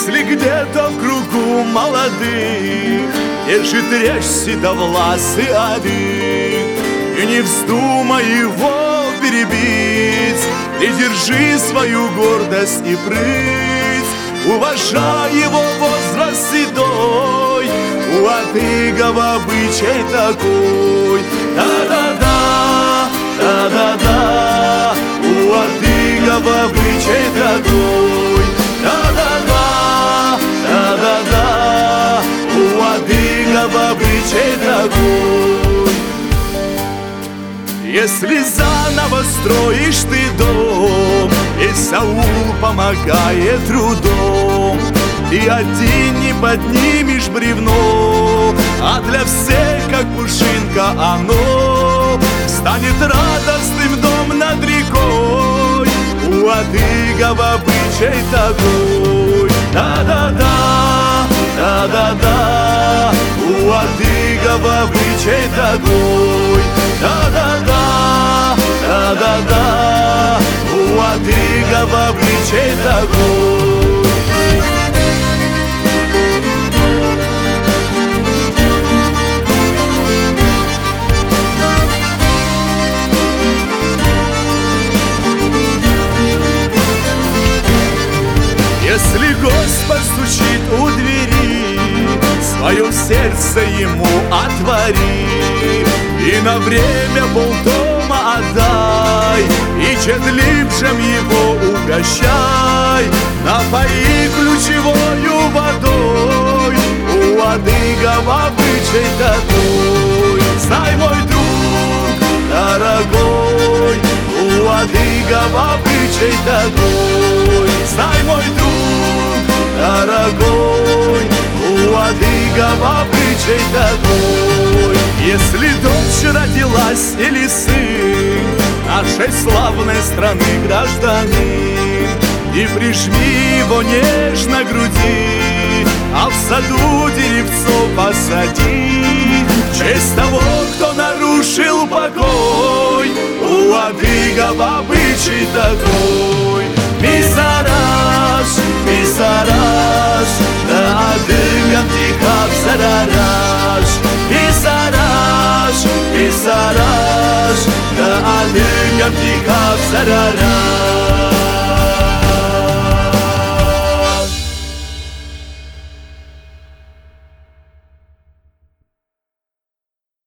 Если где-то в кругу молодых держит речь седовласый одых, и не вздумай его перебить, придержи свою гордость и прыть, уважай его возраст седой, у адыгов обычай такой. Да-да-да, да-да-да, у адыгов обычай такой. Да-да-да, да-да-да, у адыгов обычай такой. Если заново строишь ты дом, весь аул помогает трудом, ты один не поднимешь бревно, а для всех, как пушинка, оно станет радостным дом над рекой. У адыгов обычай такой. Да-да-да, да-да-да, у адыгов обычай такой. Да-да-да, да-да-да, у адыгов обычай такой. Если гость постучит у двери, свое сердце ему отвори, и на время полдома отдай, и четлившим его угощай, напои ключевою водой. У адыгов обычай такой. Знай, мой друг дорогой, у адыгов обычай такой. Знай, мой друг дорогой, у адыгов обычай такой. Если дочь родилась или сын нашей славной страны гражданин, и прижми его нежно к груди, а в саду деревцо посади в честь того, кто нарушил покой. У адыгов обычай такой. Мисараш, мисараш, да адыгам тихав сарараш. Мисараш, мисараш, да адыгам тихав сарараш.